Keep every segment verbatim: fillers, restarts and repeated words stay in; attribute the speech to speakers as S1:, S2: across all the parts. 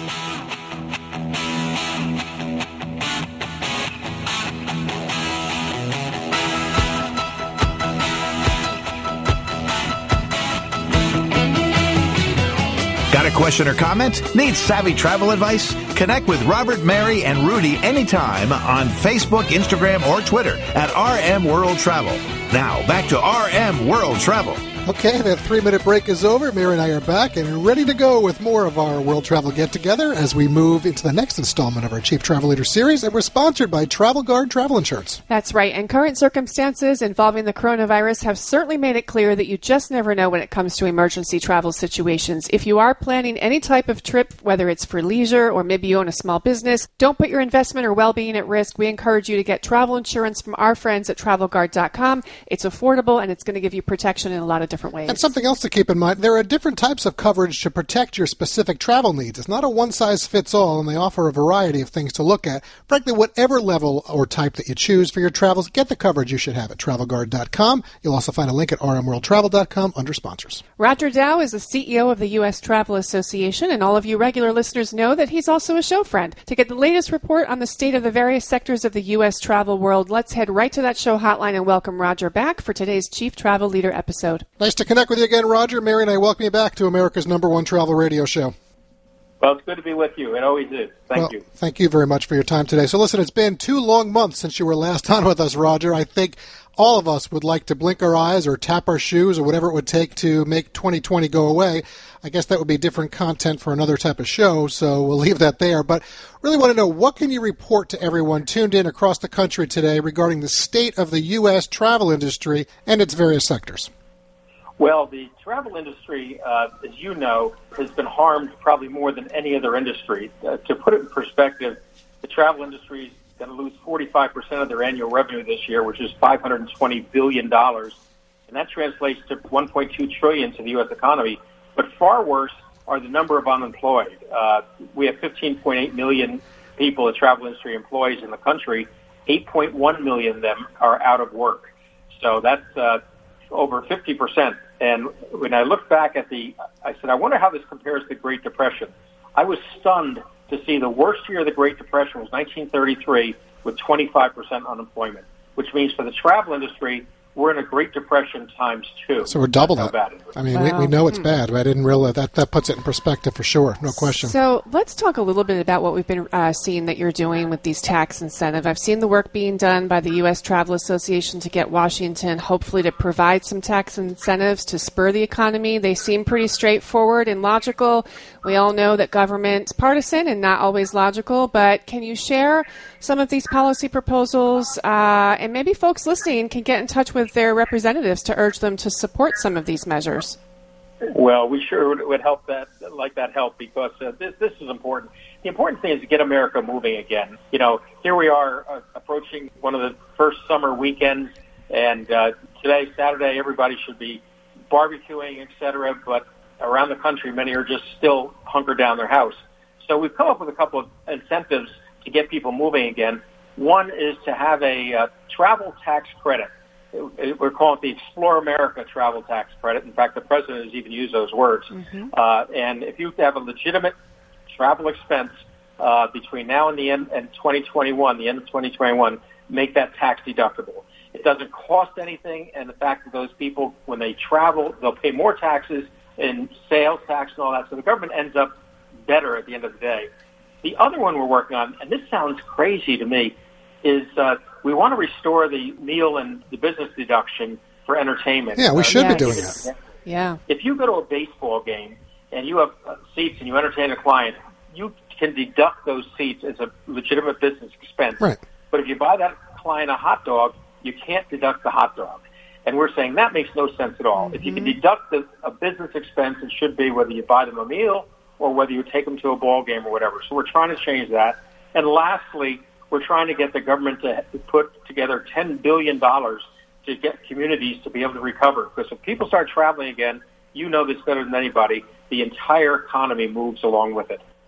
S1: Got a question or comment? Need savvy travel advice? Connect with Robert, Mary, and Rudy anytime on Facebook, Instagram, or Twitter at R M World Travel. Now, back to R M World Travel.
S2: Okay, that three-minute break is over. Mary and I are back and ready to go with more of our World Travel Get-Together as we move into the next installment of our Chief Travel Leader series, and we're sponsored by Travel Guard Travel Insurance.
S3: That's right, and current circumstances involving the coronavirus have certainly made it clear that you just never know when it comes to emergency travel situations. If you are planning any type of trip, whether it's for leisure or maybe you own a small business, don't put your investment or well-being at risk. We encourage you to get travel insurance from our friends at travel guard dot com. It's affordable, and it's going to give you protection in a lot of different ways.
S2: And something else to keep in mind, there are different types of coverage to protect your specific travel needs. It's not a one-size-fits-all, and they offer a variety of things to look at. Frankly, whatever level or type that you choose for your travels, get the coverage you should have at travel guard dot com. You'll also find a link at r m world travel dot com under sponsors.
S3: Roger Dow is the C E O of the U S Travel Association, and all of you regular listeners know that he's also a show friend. To get the latest report on the state of the various sectors of the U S travel world, let's head right to that show hotline and welcome Roger back for today's Chief Travel Leader episode.
S2: Nice to connect with you again, Roger. Mary and I welcome you back to America's number one travel radio show.
S4: Well, it's good to be with you. It always is. Thank
S2: well,
S4: you.
S2: Thank you very much for your time today. So listen, it's been two long months since you were last on with us, Roger. I think all of us would like to blink our eyes or tap our shoes or whatever it would take to make twenty twenty go away. I guess that would be different content for another type of show, so we'll leave that there. But really want to know, what can you report to everyone tuned in across the country today regarding the state of the U S travel industry and its various sectors?
S4: Well, the travel industry, uh, as you know, has been harmed probably more than any other industry. Uh, to put it in perspective, the travel industry is going to lose forty-five percent of their annual revenue this year, which is five hundred twenty billion dollars, and that translates to one point two trillion dollars to the U S economy. But far worse are the number of unemployed. Uh, we have fifteen point eight million people as travel industry employees in the country. eight point one million of them are out of work. So that's uh, over fifty percent. And when I look back at the, I said, I wonder how this compares to the Great Depression. I was stunned to see the worst year of the Great Depression was nineteen thirty-three with twenty-five percent unemployment, which means for the travel industry, we're in a Great Depression times two.
S2: So we're double that. I mean, wow. we, we know it's bad. But I didn't realize that. That puts it in perspective for sure. No question.
S3: So let's talk a little bit about what we've been uh, seeing that you're doing with these tax incentives. I've seen the work being done by the U S Travel Association to get Washington, hopefully, to provide some tax incentives to spur the economy. They seem pretty straightforward and logical. We all know that government's partisan and not always logical, but can you share some of these policy proposals, uh, and maybe folks listening can get in touch with their representatives to urge them to support some of these measures?
S4: Well, we sure would, would help that, like that help, because uh, this, this is important. The important thing is to get America moving again. You know, here we are uh, approaching one of the first summer weekends, and uh, today, Saturday, everybody should be barbecuing, et cetera, but around the country, many are just still hunkered down their house. So we've come up with a couple of incentives to get people moving again. One is to have a uh, travel tax credit. We're calling it the Explore America Travel Tax Credit. In fact, the president has even used those words. Mm-hmm. Uh, and if you have a legitimate travel expense uh, between now and the end and twenty twenty-one, the end of twenty twenty-one, make that tax deductible. It doesn't cost anything, and the fact that those people, when they travel, they'll pay more taxes in sales tax and all that, so the government ends up better at the end of the day. The other one we're working on, and this sounds crazy to me, is uh, we want to restore the meal and the business deduction for entertainment.
S2: Yeah, we should
S3: uh,
S2: be doing
S3: yes.
S2: that.
S3: Yeah.
S4: If you go to a baseball game and you have uh, seats and you entertain a client, you can deduct those seats as a legitimate business expense.
S2: Right.
S4: But if you buy that client a hot dog, you can't deduct the hot dog. And we're saying that makes no sense at all. Mm-hmm. If you can deduct the, a business expense, it should be whether you buy them a meal or whether you take them to a ball game or whatever. So we're trying to change that. And lastly, we're trying to get the government to put together ten billion dollars to get communities to be able to recover. Because if people start traveling again, you know this better than anybody, the entire economy moves along with it.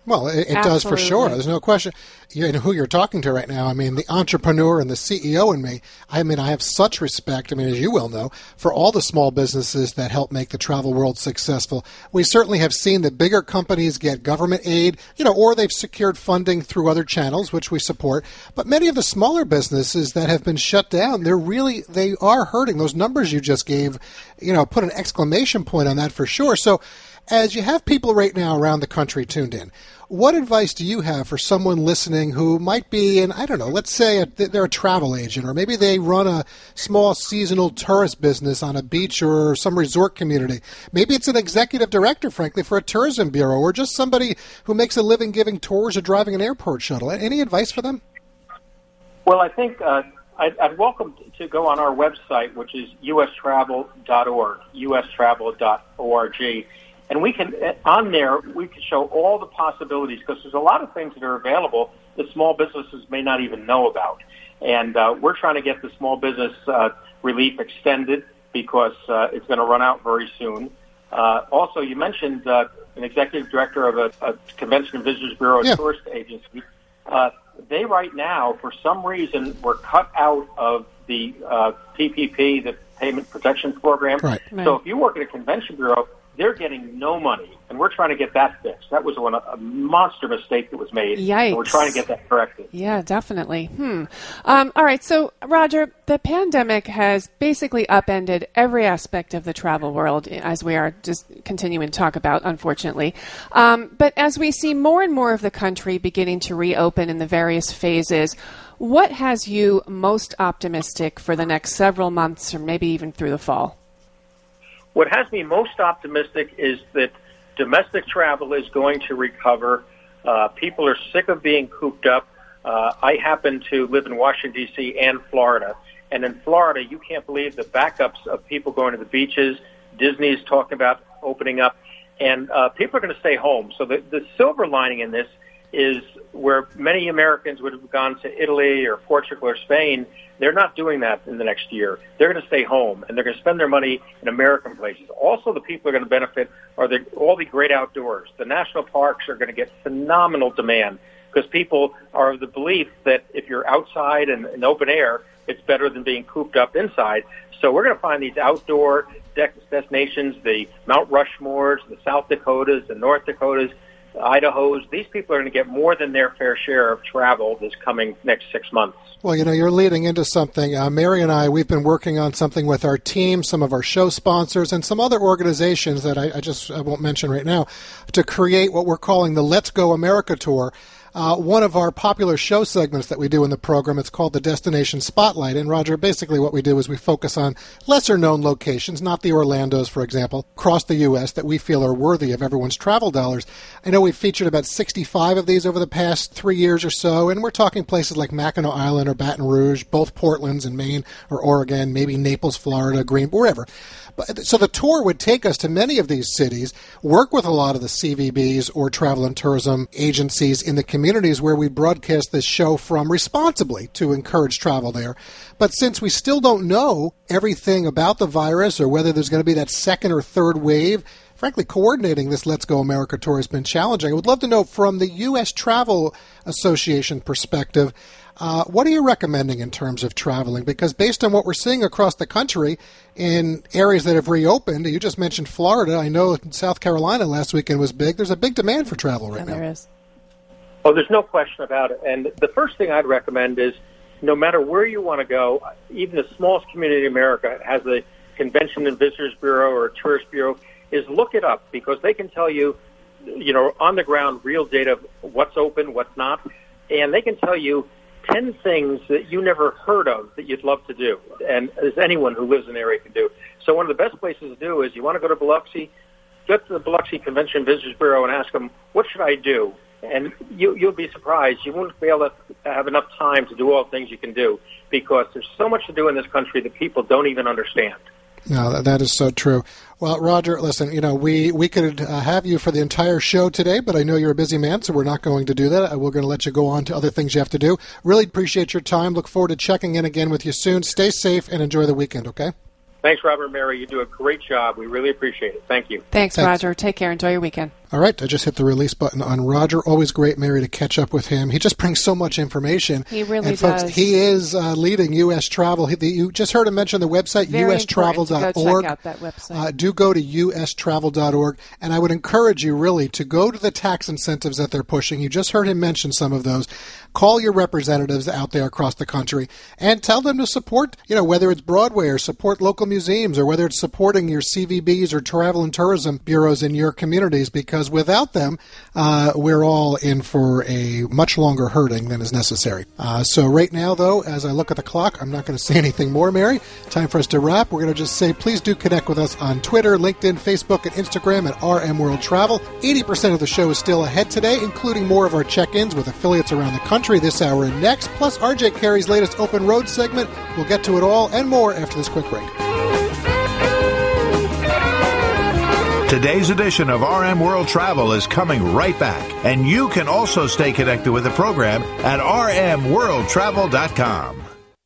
S2: Well, it, it does for sure. There's no question. You know who you're talking to right now. I mean, the entrepreneur and the C E O in me. I mean, I have such respect, I mean, as you well know, for all the small businesses that help make the travel world successful. We certainly have seen that bigger companies get government aid, you know, or they've secured funding through other channels, which we support. But many of the smaller businesses that have been shut down, they're really, they are hurting. Those numbers you just gave, you know, put an exclamation point on that for sure. So as you have people right now around the country tuned in, what advice do you have for someone listening who might be in, I don't know, let's say a, they're a travel agent, or maybe they run a small seasonal tourist business on a beach or some resort community. Maybe it's an executive director, frankly, for a tourism bureau, or just somebody who makes a living giving tours or driving an airport shuttle. Any advice for them?
S4: Well, I think uh, I'd, I'd welcome to go on our website, which is u s travel dot org, u s travel dot org. And we can, on there, we can show all the possibilities, because there's a lot of things that are available that small businesses may not even know about. And uh, we're trying to get the small business uh, relief extended, because uh, it's going to run out very soon. Uh, also, you mentioned uh, an executive director of a, a Convention and Visitors Bureau, a yeah. tourist agency. Uh, they right now, for some reason, were cut out of the uh, P P P, the Payment Protection Program.
S2: Right.
S3: Right.
S4: So if you work at a convention bureau, they're getting no money, and we're trying to get that fixed. That was one, a monster mistake that was made.
S3: Yikes.
S4: And we're trying to get that corrected.
S3: Yeah, definitely. Hmm. Um, all right, so, Roger, the pandemic has basically upended every aspect of the travel world, as we are just continuing to talk about, unfortunately. Um, but as we see more and more of the country beginning to reopen in the various phases, what has you most optimistic for the next several months, or maybe even through the fall?
S4: What has me most optimistic is that domestic travel is going to recover. Uh, people are sick of being cooped up. Uh, I happen to live in Washington, D C and Florida. And in Florida, you can't believe the backups of people going to the beaches. Disney is talking about opening up. And uh, people are going to stay home. So the, the silver lining in this is where many Americans would have gone to Italy or Portugal or Spain. They're not doing that in the next year. They're going to stay home, and they're going to spend their money in American places. Also, the people who are going to benefit are the, all the great outdoors. The national parks are going to get phenomenal demand, because people are of the belief that if you're outside and in open air, it's better than being cooped up inside. So we're going to find these outdoor destinations, the Mount Rushmores, the South Dakotas, the North Dakotas, Idaho's. These people are going to get more than their fair share of travel this coming next six months.
S2: Well, you know, you're leading into something. Uh, Mary and I, we've been working on something with our team, some of our show sponsors, and some other organizations that I, I just I won't mention right now, to create what we're calling the Let's Go America Tour. Uh, one of our popular show segments that we do in the program, it's called the Destination Spotlight. And, Roger, basically what we do is we focus on lesser-known locations, not the Orlandos, for example, across the U S that we feel are worthy of everyone's travel dollars. I know we've featured about sixty-five of these over the past three years or so, and we're talking places like Mackinac Island or Baton Rouge, both Portlands in Maine or Oregon, maybe Naples, Florida, Green, wherever. But, so the tour would take us to many of these cities, work with a lot of the C V Bs or travel and tourism agencies in the communities where we broadcast this show from responsibly to encourage travel there. But since we still don't know everything about the virus or whether there's going to be that second or third wave, frankly, coordinating this Let's Go America Tour has been challenging. I would love to know from the U S Travel Association perspective, Uh, what are you recommending in terms of traveling? Because based on what we're seeing across the country in areas that have reopened, you just mentioned Florida. I know South Carolina last weekend was big. There's a big demand for travel right
S3: yeah,
S2: now.
S3: There is.
S4: Oh, there's no question about it. And the first thing I'd recommend is no matter where you want to go, even the smallest community in America has a Convention and Visitors Bureau or a Tourist Bureau, is look it up, because they can tell you, you know, on the ground, real data of what's open, what's not. And they can tell you ten things that you never heard of that you'd love to do, and as anyone who lives in the area can do. So one of the best places to do is you want to go to Biloxi, get to the Biloxi Convention Visitors Bureau and ask them, what should I do? And you, you'll be surprised. You won't be able to have enough time to do all the things you can do, because there's so much to do in this country that people don't even understand.
S2: No, that, that is so true. Well, Roger, listen, you know, we, we could uh, have you for the entire show today, but I know you're a busy man, so we're not going to do that. We're going to let you go on to other things you have to do. Really appreciate your time. Look forward to checking in again with you soon. Stay safe and enjoy the weekend, okay?
S4: Thanks, Robert and Mary. You do a great job. We really appreciate it. Thank you.
S3: Thanks,
S2: Thanks.
S3: Roger. Take care. Enjoy your weekend.
S2: All right, I just hit the release button on Roger. Always great, Mary, to catch up with him. He just brings so much information.
S3: He really
S2: and folks,
S3: does.
S2: He is uh, leading U S Travel. He, the, you just heard him mention the website,
S3: Very
S2: U S travel dot org.
S3: Check out that website.
S2: Uh, do go to U S travel dot org, and I would encourage you really to go to the tax incentives that they're pushing. You just heard him mention some of those. Call your representatives out there across the country and tell them to support, you know, whether it's Broadway or support local museums or whether it's supporting your C V Bs or travel and tourism bureaus in your communities, because without them, uh, we're all in for a much longer hurting than is necessary. Uh, so right now, though, as I look at the clock, I'm not going to say anything more, Mary. Time for us to wrap. We're going to just say, please do connect with us on Twitter, LinkedIn, Facebook, and Instagram at R M World Travel. eighty percent of the show is still ahead today, including more of our check-ins with affiliates around the country this hour and next, plus R J Carey's latest Open Road segment. We'll get to it all and more after this quick break.
S1: Today's edition of R M World Travel is coming right back, and you can also stay connected with the program at R M world travel dot com.